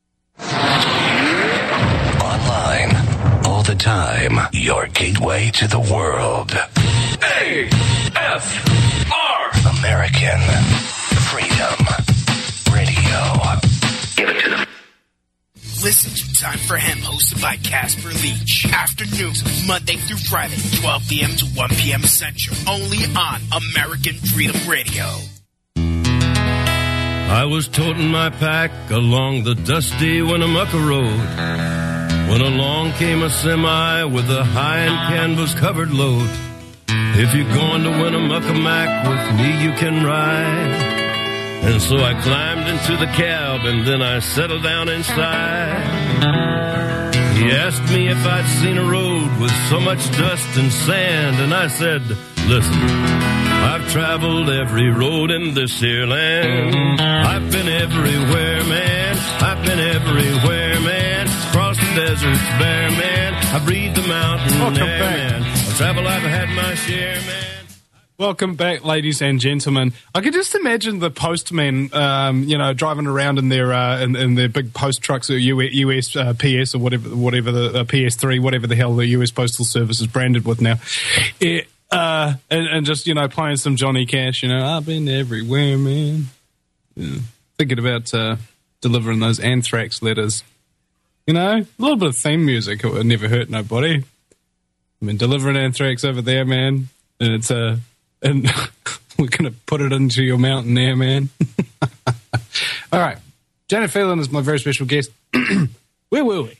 Online, all the time, your gateway to the world. A F R American Freedom Radio. Give it to them. Listen to Time for Him, hosted by Casper Leach. Afternoons, Monday through Friday, twelve p.m. to one p.m. Central. Only on American Freedom Radio. I was toting my pack along the dusty Winnemucca Road when along came a semi with a high and canvas-covered load. If you're going to Winnemucca Mac with me, you can ride. And so I climbed into the cab and then I settled down inside. He asked me if I'd seen a road with so much dust and sand, and I said, listen, I've traveled every road in this here land. I've been everywhere, man. I've been everywhere, man. Crossed deserts bare, man. I breathe the mountain Welcome air, back. man. Of travel I've had my share, man. Welcome back, ladies and gentlemen. I could just imagine the postmen, um, you know, driving around in their uh, in, in their big post trucks, or U S uh, P S or whatever, whatever the uh, P S three, whatever the hell the U S Postal Service is branded with now, it, uh, and, and just you know playing some Johnny Cash. You know, I've been everywhere, man. Yeah. Thinking about uh, delivering those anthrax letters. You know, a little bit of theme music it would never hurt nobody. I mean, delivering anthrax over there, man, and it's a. Uh, And we're going to put it into your mountain there, man. All right. Janet Phelan is my very special guest. Where were we?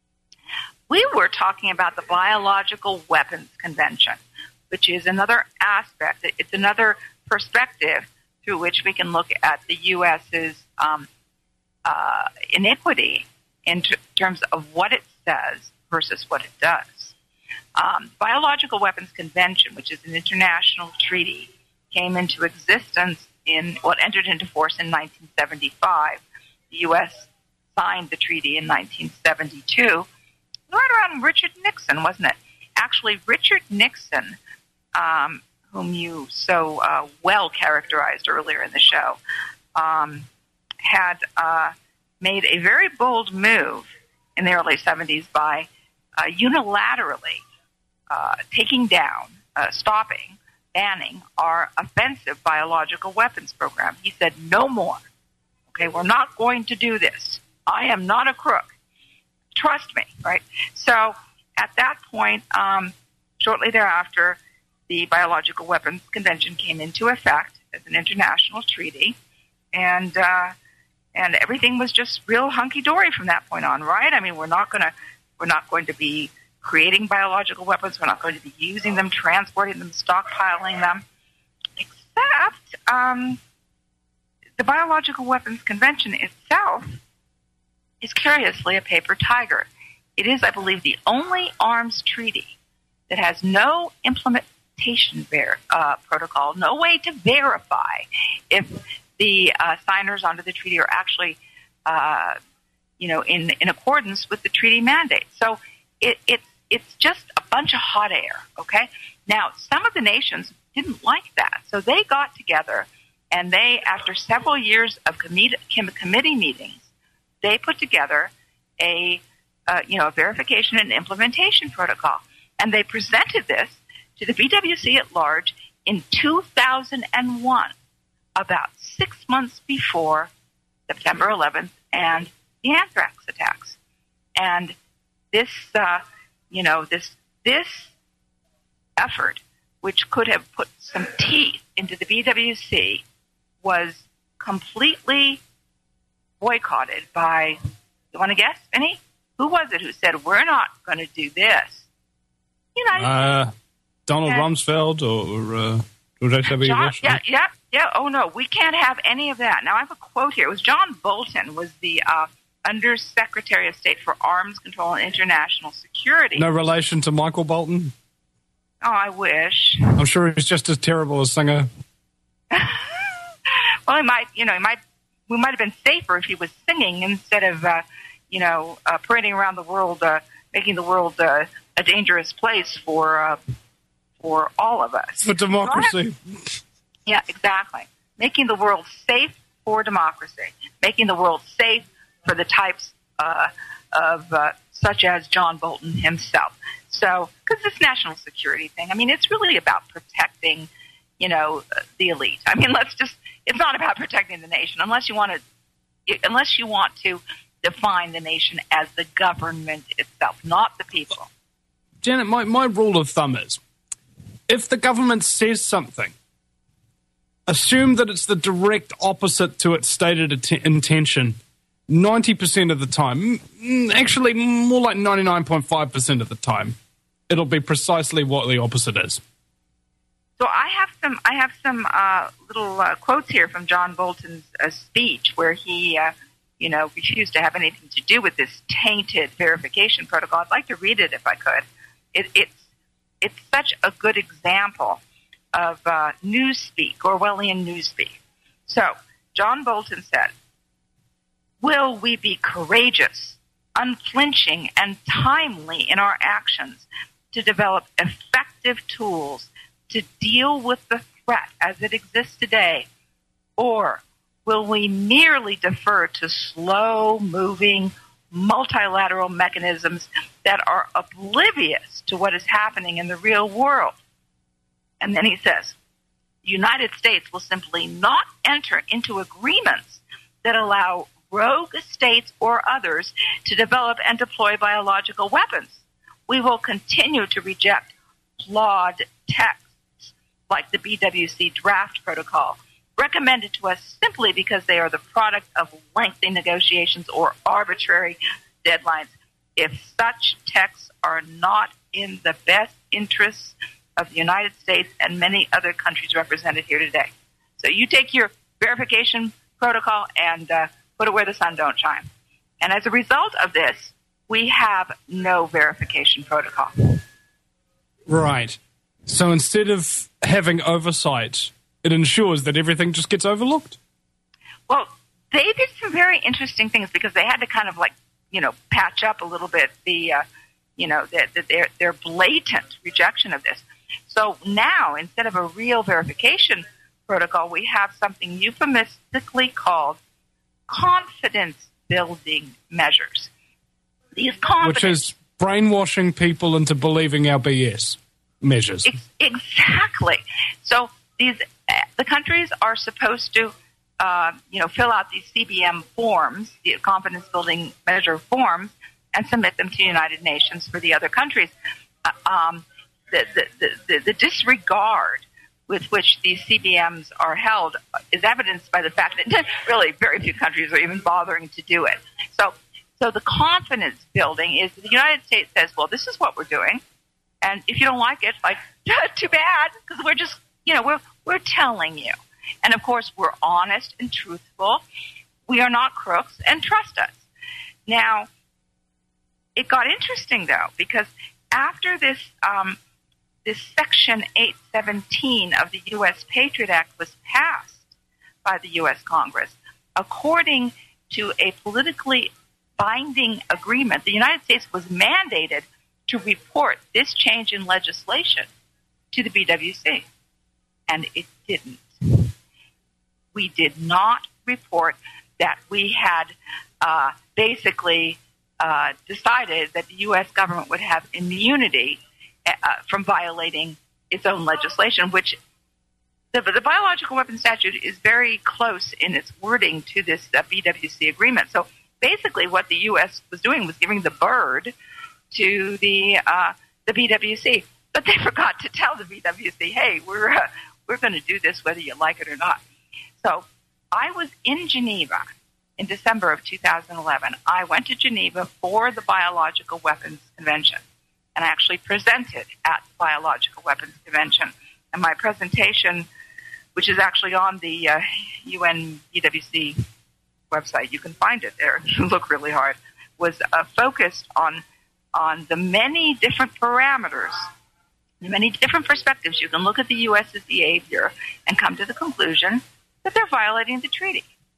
We were talking about the Biological Weapons Convention, which is another aspect. It's another perspective through which we can look at the U S's um, uh, iniquity in t- terms of what it says versus what it does. Um, Biological Weapons Convention, which is an international treaty, came into existence in what well, entered into force in nineteen seventy-five. The U S signed the treaty in nineteen seventy-two, right around Richard Nixon, wasn't it? Actually, Richard Nixon, um, whom you so uh, well characterized earlier in the show, um, had uh, made a very bold move in the early seventies by uh, unilaterally Uh, taking down, uh, stopping, banning our offensive biological weapons program. He said, no more. Okay, we're not going to do this. I am not a crook. Trust me, right? So at that point, um, shortly thereafter, the Biological Weapons Convention came into effect as an international treaty, and uh, and everything was just real hunky-dory from that point on, right? I mean, we're not going to we're not going to be creating biological weapons. We're not going to be using them, transporting them, stockpiling them, except um, the Biological Weapons Convention itself is curiously a paper tiger. It is, I believe, the only arms treaty that has no implementation ver- uh, protocol, no way to verify if the uh, signers onto the treaty are actually, uh, you know, in, in accordance with the treaty mandate. So it, it's It's just a bunch of hot air, okay? Now, some of the nations didn't like that, so they got together, and they, after several years of committee, committee meetings, they put together a, uh, you know, a verification and implementation protocol, and they presented this to the B W C at large in two thousand one, about six months before September eleventh and the anthrax attacks. And this... Uh, You know, this this effort, which could have put some teeth into the B W C, was completely boycotted by, you want to guess, Vinny? Who was it who said, we're not going to do this? United uh, Donald and, Rumsfeld or, or uh, George H W. John, Bush? Yeah, yeah, yeah. Oh, no, we can't have any of that. Now, I have a quote here. It was John Bolton was the... Uh, Undersecretary of State for Arms Control and International Security. No relation to Michael Bolton? Oh, I wish. I'm sure he's just as terrible a singer. Well, he might, you know, he might. We might have been safer if he was singing instead of, uh, you know, uh, parading around the world, uh, making the world uh, a dangerous place for uh, for all of us. For democracy. Yeah, exactly. Making the world safe for democracy. Making the world safe for the types uh, of uh, such as John Bolton himself. So, because this national security thing, I mean, it's really about protecting, you know, the elite. I mean, let's just, it's not about protecting the nation unless you want to, unless you want to define the nation as the government itself, not the people. Janet, my, my rule of thumb is, if the government says something, assume that it's the direct opposite to its stated att- intention ninety percent of the time, actually more like ninety-nine point five percent of the time, it'll be precisely what the opposite is. So I have some I have some uh, little uh, quotes here from John Bolton's uh, speech where he, uh, you know, refused to have anything to do with this tainted verification protocol. I'd like to read it if I could. It, it's it's such a good example of uh, newspeak, Orwellian newspeak. So John Bolton said, "Will we be courageous unflinching and timely in our actions to develop effective tools to deal with the threat as it exists today? Or will we merely defer to slow-moving multilateral mechanisms that are oblivious to what is happening in the real world? And then he says, the United States will simply not enter into agreements that allow rogue states or others to develop and deploy biological weapons. We will continue to reject flawed texts like the B W C draft protocol, recommended to us simply because they are the product of lengthy negotiations or arbitrary deadlines. If such texts are not in the best interests of the United States and many other countries represented here today. So you take your verification protocol and uh, put it where the sun don't shine. And as a result of this, we have no verification protocol. Right. So instead of having oversight, it ensures that everything just gets overlooked. Well, they did some very interesting things because they had to kind of like, you know, patch up a little bit the, uh, you know, the, the, their, their blatant rejection of this. So now, instead of a real verification protocol, we have something euphemistically called confidence-building measures. These confidence... Which is brainwashing people into believing our B S measures. Ex- exactly. So these uh, the countries are supposed to, uh, you know, fill out these C B M forms, the confidence-building measure forms, and submit them to the United Nations for the other countries. Uh, um, the, the, the, the disregard with which these C B Ms are held is evidenced by the fact that really very few countries are even bothering to do it. So, so the confidence building is the United States says, well, this is what we're doing, and if you don't like it, like, too bad, because we're just, you know, we're we're telling you. And of course, we're honest and truthful. We are not crooks, and trust us. Now, it got interesting though, because after this. Um, This Section eight seventeen of the U S Patriot Act was passed by the U S Congress. According to a politically binding agreement, the United States was mandated to report this change in legislation to the B W C, and it didn't. We did not report that we had uh, basically uh, decided that the U S government would have immunity Uh, from violating its own legislation, which the, the biological weapons statute is very close in its wording to this uh, B W C agreement. So basically what the U S was doing was giving the bird to the uh, the B W C. But they forgot to tell the B W C, hey, we're, uh, we're going to do this whether you like it or not. So I was in Geneva in December of two thousand eleven. I went to Geneva for the Biological Weapons Convention, and I actually presented at the Biological Weapons Convention. And my presentation, which is actually on the uh, U N B W C website, you can find it there if you look really hard, was uh, focused on on the many different parameters, the many different perspectives. You can look at the U S's behavior and come to the conclusion that they're violating the treaty.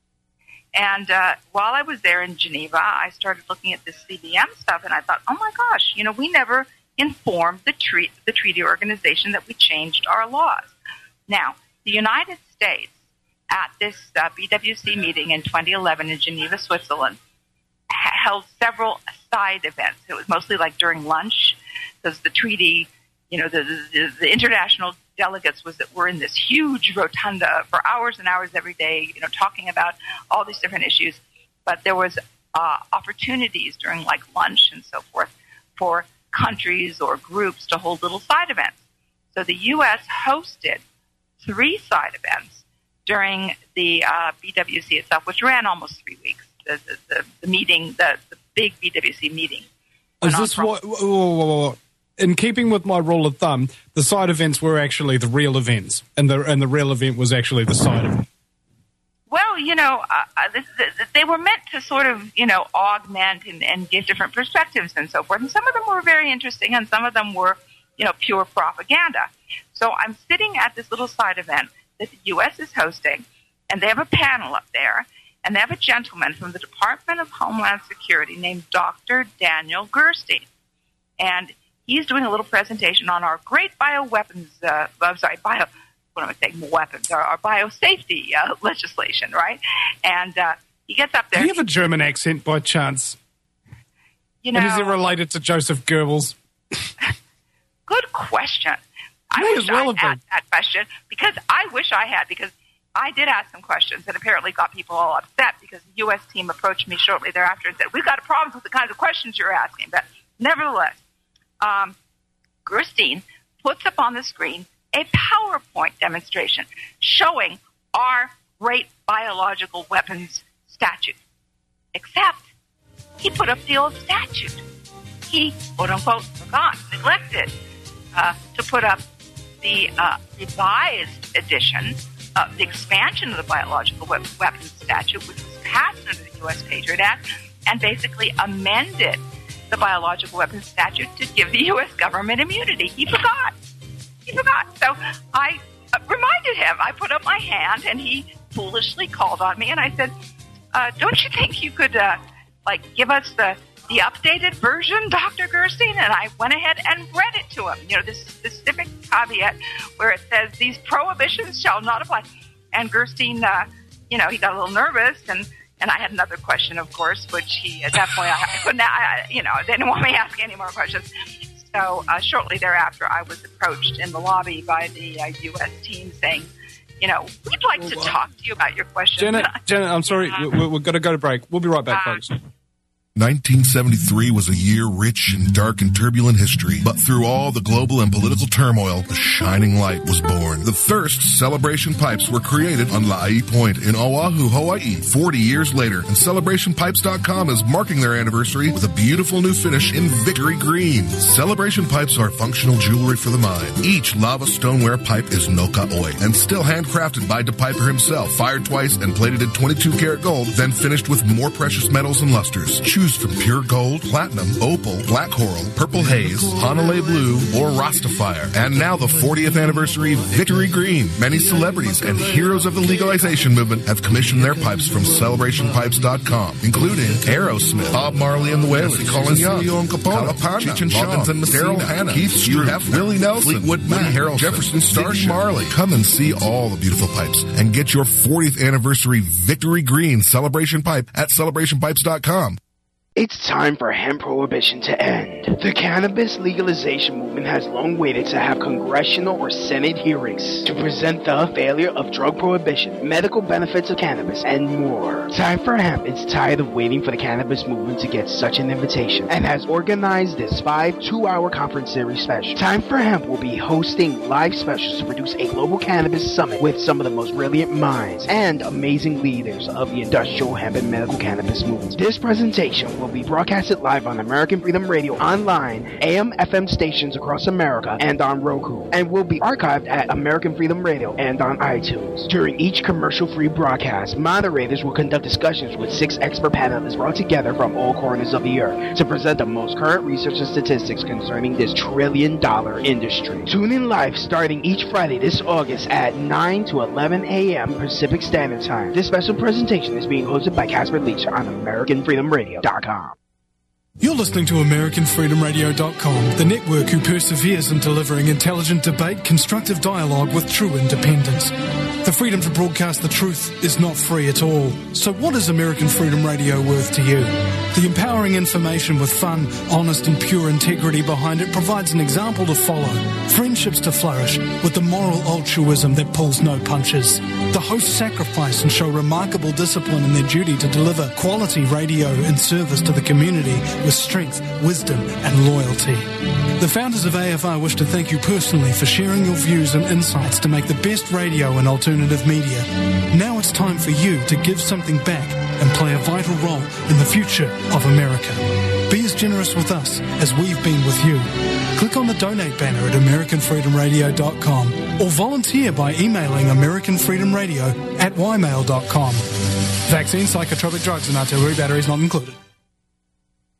And uh, while I was there in Geneva, I started looking at this C B M stuff, and I thought, oh, my gosh, you know, we never informed the, tre- the treaty organization that we changed our laws. Now, the United States, at this uh, B W C meeting in twenty eleven in Geneva, Switzerland, ha- held several side events. It was mostly like during lunch, because the treaty, you know, the, the, the international delegates was that were in this huge rotunda for hours and hours every day, you know, talking about all these different issues. But there was uh, opportunities during like lunch and so forth for countries or groups to hold little side events. So the U S hosted three side events during the uh, B W C itself, which ran almost three weeks. The the, the, the meeting, the, the big B W C meeting. Is this what? Whoa, whoa, whoa. In keeping with my rule of thumb, the side events were actually the real events, and the and the real event was actually the side event. Well, you know, uh, this, this, they were meant to sort of, you know, augment and, and give different perspectives and so forth. And some of them were very interesting, and some of them were, you know, pure propaganda. So I'm sitting at this little side event that the U S is hosting, and they have a panel up there, and they have a gentleman from the Department of Homeland Security named Doctor Daniel Gerstein. And he's doing a little presentation on our great bioweapons, uh, I'm sorry, bio, what am I saying, weapons, our, our biosafety uh, legislation, right? And uh, he gets up there. Do you have a German accent by chance? You know, and is it related to Joseph Goebbels? Good question. I May wish as well I have had been. that question, because I wish I had, because I did ask some questions and apparently got people all upset because the U S team approached me shortly thereafter and said, we've got problems with the kinds of questions you're asking. But nevertheless, um, Gerstein puts up on the screen a PowerPoint demonstration showing our great biological weapons statute. Except he put up the old statute. He, quote unquote, forgot, neglected uh, to put up the uh, revised edition, uh, the expansion of the biological we- weapons statute, which was passed under the U S Patriot Act, and basically amended the biological weapons statute to give the U S government immunity. He forgot. He forgot. So I uh, reminded him. I put up my hand, and he foolishly called on me, and I said, uh, don't you think you could, uh, like, give us the the updated version, Doctor Gerstein? And I went ahead and read it to him. You know, this specific caveat where it says these prohibitions shall not apply. And Gerstein, uh, you know, he got a little nervous, and, and I had another question, of course, which he at that point, I, I couldn't, I, you know, they didn't want me asking any more questions. So uh, shortly thereafter, I was approached in the lobby by the uh, U S team saying, you know, we'd like to talk to you about your questions. Janet, Janet, I'm sorry, Uh, we, we've got to go to break. We'll be right back, uh, folks. nineteen seventy-three was a year rich in dark and turbulent history, but through all the global and political turmoil, a shining light was born. The Thirst Celebration Pipes were created on La'i Point in Oahu, Hawaii, forty years later, and Celebration Pipes dot com is marking their anniversary with a beautiful new finish in Victory Green. Celebration Pipes are functional jewelry for the mind. Each lava stoneware pipe is no ka'oi and still handcrafted by DePiper himself, fired twice and plated in twenty-two karat gold, then finished with more precious metals and lusters. Choose from pure gold, platinum, opal, black coral, purple haze, Hanalei blue, or Rastafire. And now the fortieth anniversary Victory Green. Many celebrities and heroes of the legalization movement have commissioned their pipes from Celebration Pipes dot com, including Aerosmith, Bob Marley and the Wailers, Colin Young, Kalapana, Cheech and Chong, Daryl Hannah, Keith Stroup, Willie Nelson, Fleetwood Mac, Harrelson, Jefferson Starship, Marley. Come and see all the beautiful pipes and get your fortieth anniversary Victory Green Celebration Pipe at Celebration Pipes dot com. It's time for hemp prohibition to end. The cannabis legalization movement has long waited to have congressional or Senate hearings to present the failure of drug prohibition, medical benefits of cannabis, and more. Time for Hemp is tired of waiting for the cannabis movement to get such an invitation and has organized this five two-hour conference series special. Time for Hemp will be hosting live specials to produce a global cannabis summit with some of the most brilliant minds and amazing leaders of the industrial hemp and medical cannabis movement. This presentation will will be broadcasted live on American Freedom Radio online, A M F M stations across America, and on Roku, and will be archived at American Freedom Radio and on iTunes. During each commercial-free broadcast, moderators will conduct discussions with six expert panelists brought together from all corners of the earth to present the most current research and statistics concerning this trillion-dollar industry. Tune in live starting each Friday this August at nine to eleven a.m. Pacific Standard Time. This special presentation is being hosted by Casper Leach on American Freedom Radio dot com. You're listening to American Freedom Radio dot com, the network who perseveres in delivering intelligent debate, constructive dialogue with true independence. The freedom to broadcast the truth is not free at all. So what is American Freedom Radio worth to you? The empowering information with fun, honest and pure integrity behind it provides an example to follow, friendships to flourish, with the moral altruism that pulls no punches. The hosts sacrifice and show remarkable discipline in their duty to deliver quality radio in service to the community with strength, wisdom and loyalty. The founders of A F R wish to thank you personally for sharing your views and insights to make the best radio and alternative media. Now it's time for you to give something back and play a vital role in the future of America. Be as generous with us as we've been with you. Click on the donate banner at American Freedom Radio dot com or volunteer by emailing American Freedom Radio at Y mail dot com. Vaccine, psychotropic drugs and artillery batteries not included.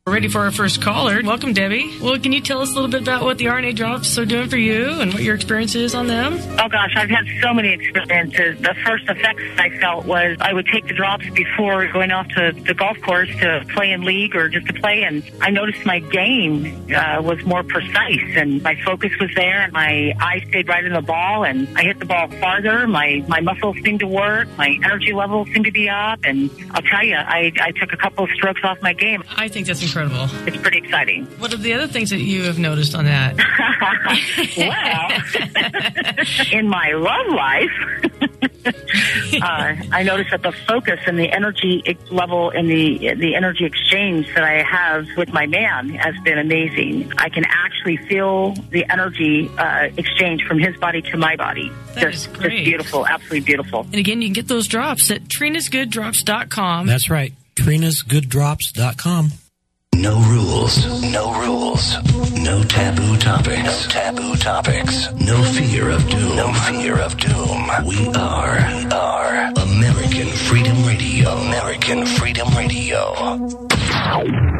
We're ready for our first caller. Welcome, Debbie. Well, can you tell us a little bit about what the R N A drops are doing for you and what your experience is on them? Oh, gosh, I've had so many experiences. The first effects I felt was I would take the drops before going off to the golf course to play in league or just to play, and I noticed my game uh, was more precise, and my focus was there, and my eyes stayed right in the ball, and I hit the ball farther. My, my muscles seemed to work. My energy levels seemed to be up, and I'll tell you, I, I took a couple of strokes off my game. I think that's incredible. It's pretty exciting. What are the other things that you have noticed on that? Well, in my love life, uh, I noticed that the focus and the energy level and the the energy exchange that I have with my man has been amazing. I can actually feel the energy uh, exchange from his body to my body. That just, is great. Just beautiful, absolutely beautiful. And again, you can get those drops at Trina's Good Drops dot com. That's right, Trina's Good Drops dot com. No rules, no rules, no taboo topics, no taboo topics, no fear of doom, no fear of doom. We are, we are American Freedom Radio, American Freedom Radio.